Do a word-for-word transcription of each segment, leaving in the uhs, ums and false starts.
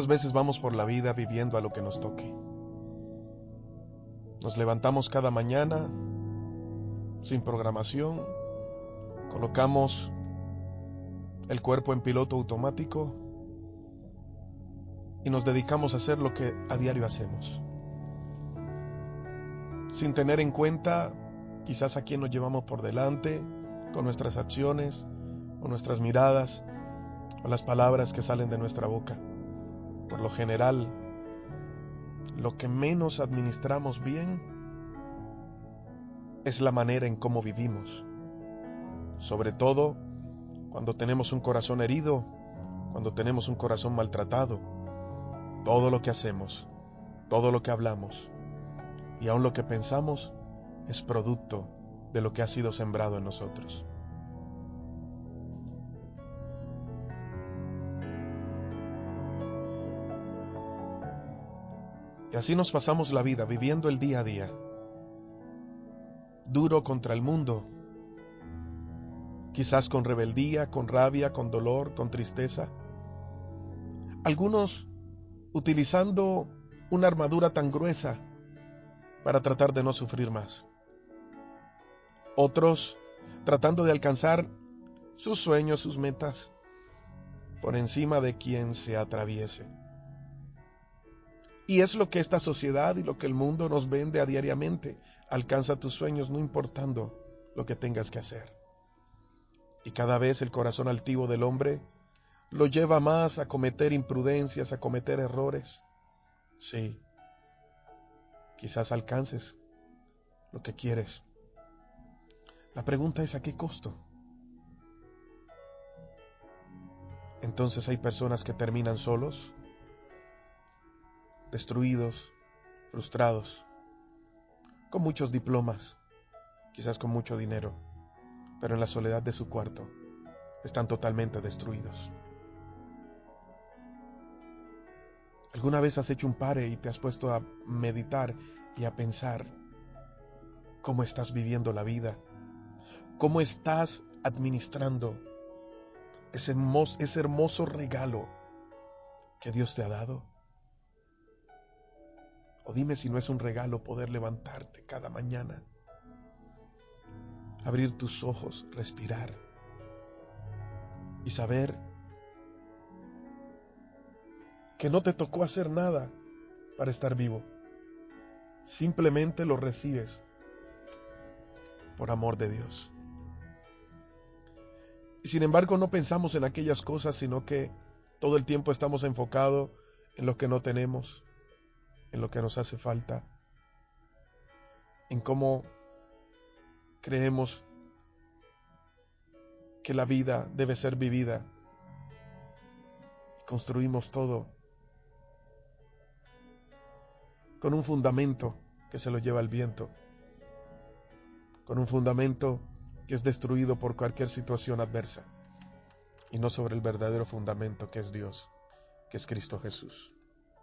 Muchas veces vamos por la vida viviendo a lo que nos toque. Nos levantamos cada mañana sin programación, colocamos el cuerpo en piloto automático y nos dedicamos a hacer lo que a diario hacemos, sin tener en cuenta quizás a quién nos llevamos por delante, con nuestras acciones, o nuestras miradas, o las palabras que salen de nuestra boca. Por lo general, lo que menos administramos bien es la manera en cómo vivimos, sobre todo cuando tenemos un corazón herido, cuando tenemos un corazón maltratado. Todo lo que hacemos, todo lo que hablamos y aun lo que pensamos es producto de lo que ha sido sembrado en nosotros. Y así nos pasamos la vida viviendo el día a día, duro contra el mundo, quizás con rebeldía, con rabia, con dolor, con tristeza. Algunos utilizando una armadura tan gruesa para tratar de no sufrir más. Otros tratando de alcanzar sus sueños, sus metas, por encima de quien se atraviese. Y es lo que esta sociedad y lo que el mundo nos vende a diariamente. Alcanza tus sueños no importando lo que tengas que hacer. Y cada vez el corazón altivo del hombre lo lleva más a cometer imprudencias, a cometer errores. Sí, quizás alcances lo que quieres. La pregunta es ¿a qué costo? Entonces hay personas que terminan solos, destruidos, frustrados, con muchos diplomas, quizás con mucho dinero, pero en la soledad de su cuarto están totalmente destruidos. ¿Alguna vez has hecho un pare y te has puesto a meditar y a pensar cómo estás viviendo la vida? ¿Cómo estás administrando ese hermoso, ese hermoso regalo que Dios te ha dado? O dime si no es un regalo poder levantarte cada mañana, abrir tus ojos, respirar y saber que no te tocó hacer nada para estar vivo. Simplemente lo recibes por amor de Dios. Y sin embargo no pensamos en aquellas cosas, sino que todo el tiempo estamos enfocados en lo que no tenemos, en lo que nos hace falta, en cómo creemos que la vida debe ser vivida. Construimos todo con un fundamento que se lo lleva el viento, con un fundamento que es destruido por cualquier situación adversa, y no sobre el verdadero fundamento que es Dios, que es Cristo Jesús.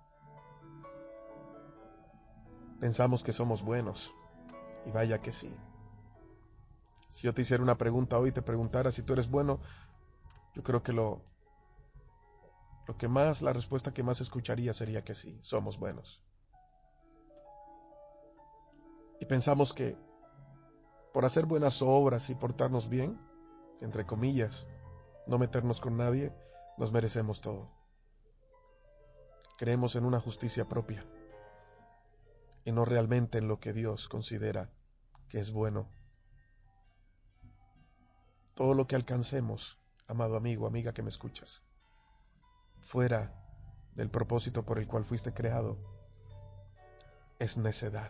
Pensamos que somos buenos, y vaya que sí. Si yo te hiciera una pregunta hoy, te preguntara si tú eres bueno, yo creo que lo, lo que más, la respuesta que más escucharía sería que sí, somos buenos. Y pensamos que por hacer buenas obras y portarnos bien, entre comillas, no meternos con nadie, nos merecemos todo. Creemos en una justicia propia y no realmente en lo que Dios considera que es bueno. Todo lo que alcancemos, amado amigo, amiga que me escuchas, fuera del propósito por el cual fuiste creado, es necedad.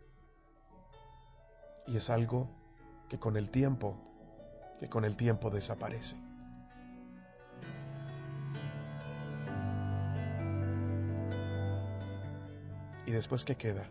Y es algo que con el tiempo, que con el tiempo desaparece. ¿Y después qué queda?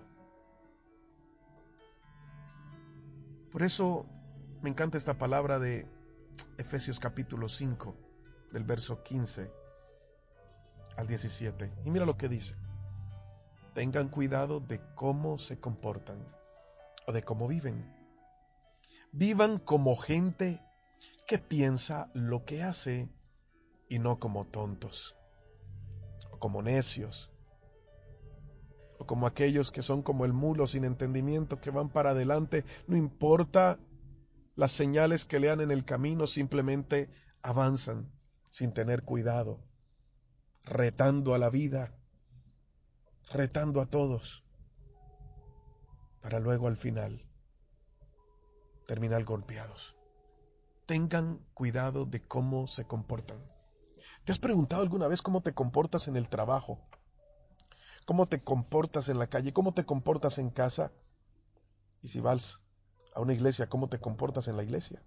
Por eso me encanta esta palabra de Efesios capítulo cinco, del verso quince al diecisiete. Y mira lo que dice. Tengan cuidado de cómo se comportan o de cómo viven. Vivan como gente que piensa lo que hace y no como tontos. o como necios, o como aquellos que son como el mulo sin entendimiento que van para adelante, no importa las señales que lean en el camino, simplemente avanzan sin tener cuidado, retando a la vida, retando a todos, para luego al final terminar golpeados. Tengan cuidado de cómo se comportan. ¿Te has preguntado alguna vez cómo te comportas en el trabajo? ¿Cómo te comportas en la calle? ¿Cómo te comportas en casa? Y si vas a una iglesia, ¿cómo te comportas en la iglesia?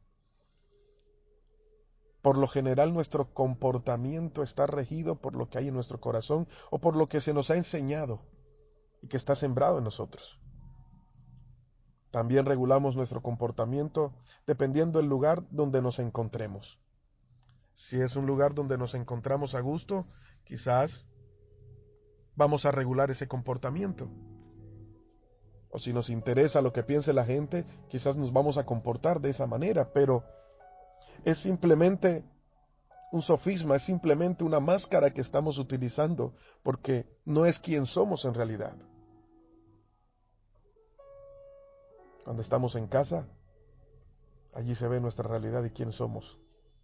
Por lo general, nuestro comportamiento está regido por lo que hay en nuestro corazón o por lo que se nos ha enseñado y que está sembrado en nosotros. También regulamos nuestro comportamiento dependiendo del lugar donde nos encontremos. Si es un lugar donde nos encontramos a gusto, quizás vamos a regular ese comportamiento. O si nos interesa lo que piense la gente, quizás nos vamos a comportar de esa manera, pero es simplemente un sofisma, es simplemente una máscara que estamos utilizando, porque no es quien somos en realidad. Cuando estamos en casa, allí se ve nuestra realidad y quién somos.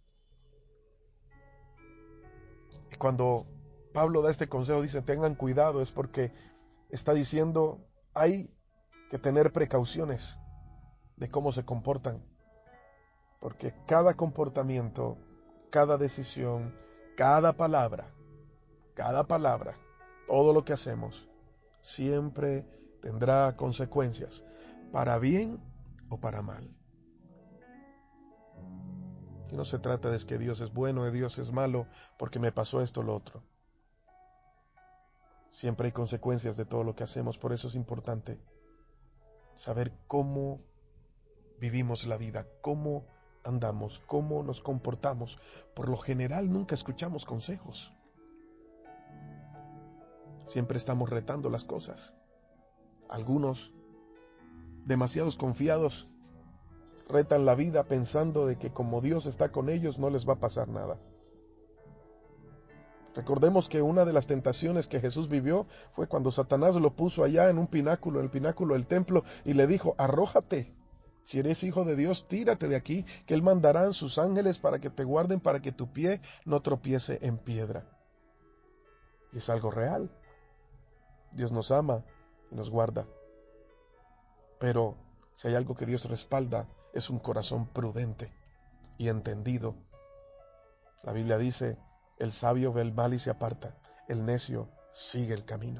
Y cuando Pablo da este consejo, dice, tengan cuidado, es porque está diciendo, hay que tener precauciones de cómo se comportan, porque cada comportamiento, cada decisión, cada palabra, cada palabra, todo lo que hacemos, siempre tendrá consecuencias, para bien o para mal. Y no se trata de que Dios es bueno, de Dios es malo, porque me pasó esto o lo otro. Siempre hay consecuencias de todo lo que hacemos, por eso es importante saber cómo vivimos la vida, cómo andamos, cómo nos comportamos. Por lo general nunca escuchamos consejos. Siempre estamos retando las cosas. Algunos, demasiados confiados, retan la vida pensando de que como Dios está con ellos no les va a pasar nada. Recordemos que una de las tentaciones que Jesús vivió fue cuando Satanás lo puso allá en un pináculo, en el pináculo del templo, y le dijo, arrójate, si eres hijo de Dios, tírate de aquí, que Él mandará a sus ángeles para que te guarden, para que tu pie no tropiece en piedra. Y es algo real. Dios nos ama y nos guarda. Pero si hay algo que Dios respalda, es un corazón prudente y entendido. La Biblia dice, el sabio ve el mal y se aparta, el necio sigue el camino.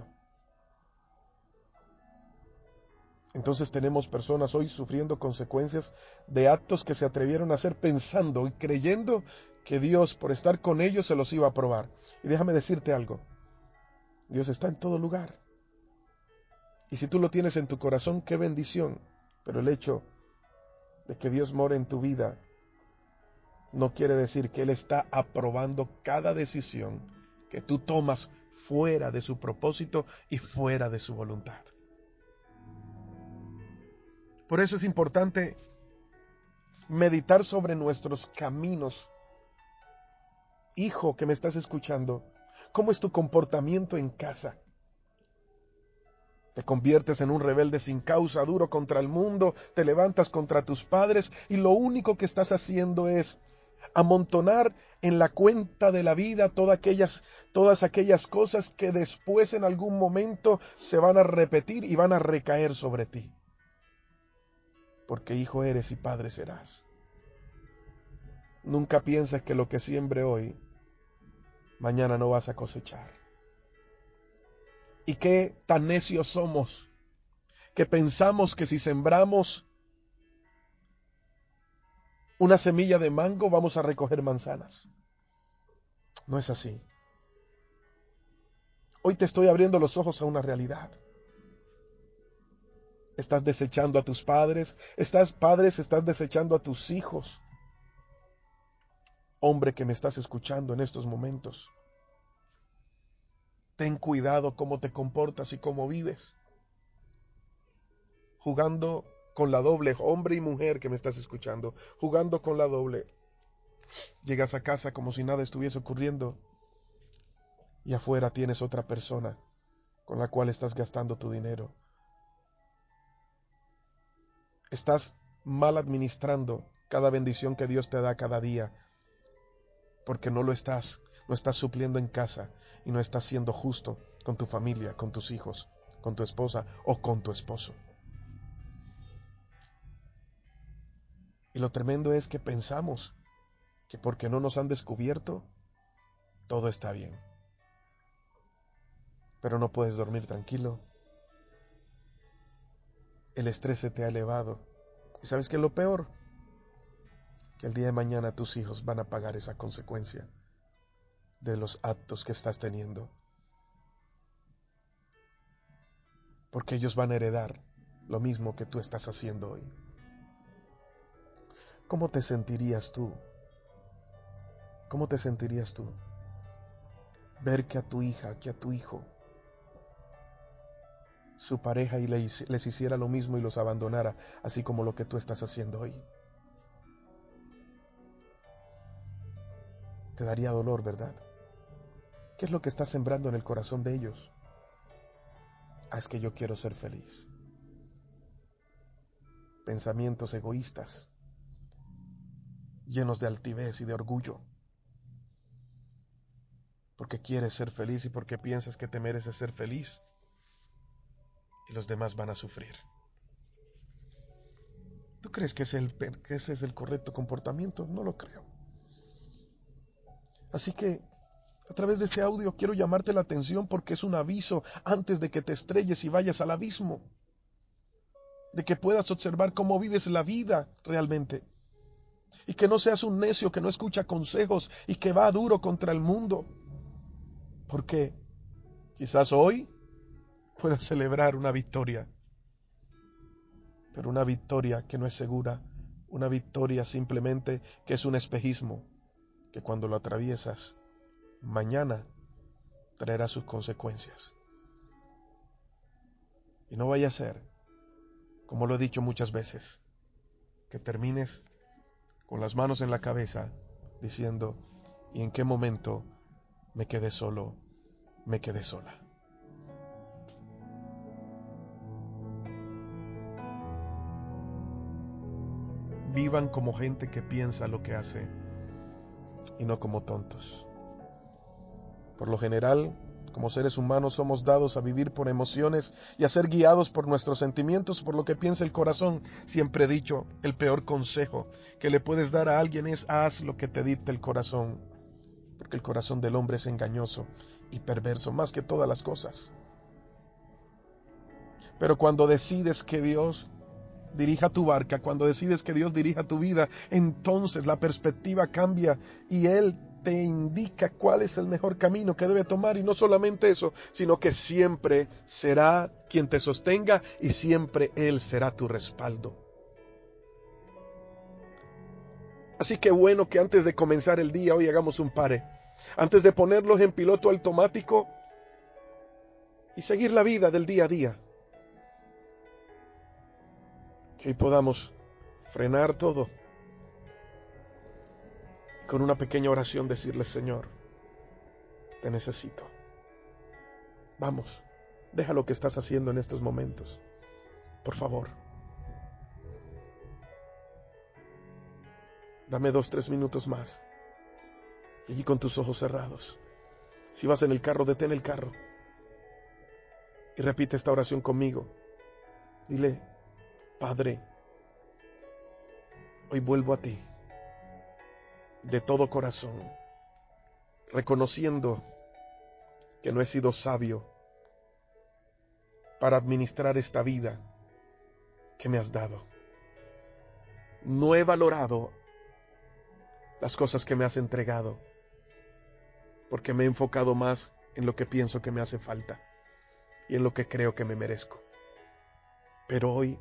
Entonces tenemos personas hoy sufriendo consecuencias de actos que se atrevieron a hacer pensando y creyendo que Dios, por estar con ellos, se los iba a probar. Y déjame decirte algo, Dios está en todo lugar. Y si tú lo tienes en tu corazón, qué bendición. Pero el hecho de que Dios more en tu vida no quiere decir que Él está aprobando cada decisión que tú tomas fuera de su propósito y fuera de su voluntad. Por eso es importante meditar sobre nuestros caminos. Hijo que me estás escuchando, ¿cómo es tu comportamiento en casa? Te conviertes en un rebelde sin causa, duro contra el mundo, te levantas contra tus padres y lo único que estás haciendo es amontonar en la cuenta de la vida todas aquellas, todas aquellas cosas que después en algún momento se van a repetir y van a recaer sobre ti. Porque hijo eres y padre serás. Nunca pienses que lo que siembre hoy, mañana no vas a cosechar. Y qué tan necios somos que pensamos que si sembramos una semilla de mango vamos a recoger manzanas. No es así. Hoy te estoy abriendo los ojos a una realidad. Estás desechando a tus padres, estás padres, estás desechando a tus hijos. Hombre que me estás escuchando en estos momentos, ten cuidado cómo te comportas y cómo vives. Jugando con la doble, hombre y mujer que me estás escuchando, jugando con la doble. Llegas a casa como si nada estuviese ocurriendo. y afuera tienes otra persona con la cual estás gastando tu dinero. Estás mal administrando cada bendición que Dios te da cada día, porque no lo estás, no estás supliendo en casa y no estás siendo justo con tu familia, con tus hijos, con tu esposa o con tu esposo. Y lo tremendo es que pensamos que porque no nos han descubierto, todo está bien. Pero no puedes dormir tranquilo. El estrés se te ha elevado. ¿Y sabes qué es lo peor? Que el día de mañana tus hijos van a pagar esa consecuencia de los actos que estás teniendo. Porque ellos van a heredar lo mismo que tú estás haciendo hoy. ¿Cómo te sentirías tú? ¿Cómo te sentirías tú? Ver que a tu hija, que a tu hijo, su pareja y les hiciera lo mismo y los abandonara, así como lo que tú estás haciendo hoy. Te daría dolor, ¿verdad? ¿Qué es lo que estás sembrando en el corazón de ellos? Ah, es que yo quiero ser feliz. Pensamientos egoístas, llenos de altivez y de orgullo. Porque quieres ser feliz y porque piensas que te mereces ser feliz. Y los demás van a sufrir. ¿Tú crees que ese, es el, que ese es el correcto comportamiento? No lo creo. Así que, a través de este audio quiero llamarte la atención porque es un aviso antes de que te estrelles y vayas al abismo. De que puedas observar cómo vives la vida realmente. Y que no seas un necio que no escucha consejos y que va duro contra el mundo. Porque quizás hoy puedas celebrar una victoria. Pero una victoria que no es segura. Una victoria simplemente que es un espejismo. Que cuando lo atraviesas, mañana traerá sus consecuencias. Y no vaya a ser, como lo he dicho muchas veces, que termines con las manos en la cabeza diciendo, ¿y en qué momento me quedé solo, me quedé sola? Vivan como gente que piensa lo que hace y no como tontos. Por lo general, como seres humanos somos dados a vivir por emociones y a ser guiados por nuestros sentimientos, por lo que piensa el corazón. Siempre he dicho, el peor consejo que le puedes dar a alguien es haz lo que te dicta el corazón, porque el corazón del hombre es engañoso y perverso más que todas las cosas. Pero cuando decides que Dios dirija tu barca, cuando decides que Dios dirija tu vida, entonces la perspectiva cambia y Él te indica cuál es el mejor camino que debe tomar. Y no solamente eso, sino que siempre será quien te sostenga y siempre Él será tu respaldo. Así que bueno que antes de comenzar el día hoy hagamos un pare. Antes de ponerlos en piloto automático y seguir la vida del día a día. Que hoy podamos frenar todo. Con una pequeña oración decirle, Señor, te necesito. Vamos, deja lo que estás haciendo en estos momentos. Por favor. Dame dos, tres minutos más. Y allí con tus ojos cerrados. Si vas en el carro, detén el carro. Y repite esta oración conmigo. Dile, Padre, hoy vuelvo a ti. De todo corazón. Reconociendo que no he sido sabio para administrar esta vida que me has dado. No he valorado las cosas que me has entregado, porque me he enfocado más en lo que pienso que me hace falta y en lo que creo que me merezco. Pero hoy,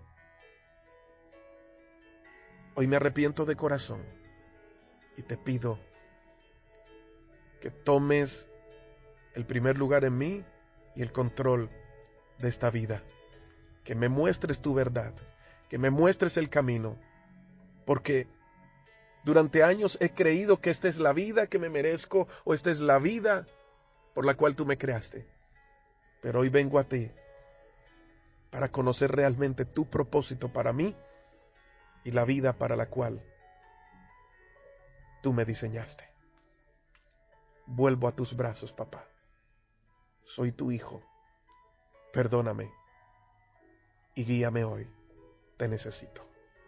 hoy me arrepiento de corazón y te pido que tomes el primer lugar en mí y el control de esta vida. Que me muestres tu verdad, que me muestres el camino, porque durante años he creído que esta es la vida que me merezco o esta es la vida por la cual tú me creaste. Pero hoy vengo a ti para conocer realmente tu propósito para mí y la vida para la cual tú me diseñaste. Vuelvo a tus brazos, papá. Soy tu hijo. Perdóname y guíame hoy. Te necesito.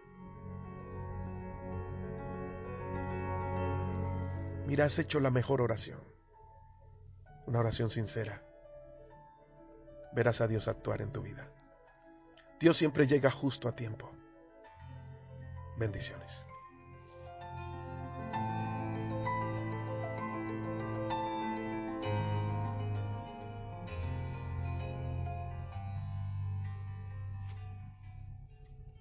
Mira, has hecho la mejor oración. Una oración sincera. Verás a Dios actuar en tu vida. Dios siempre llega justo a tiempo. Bendiciones.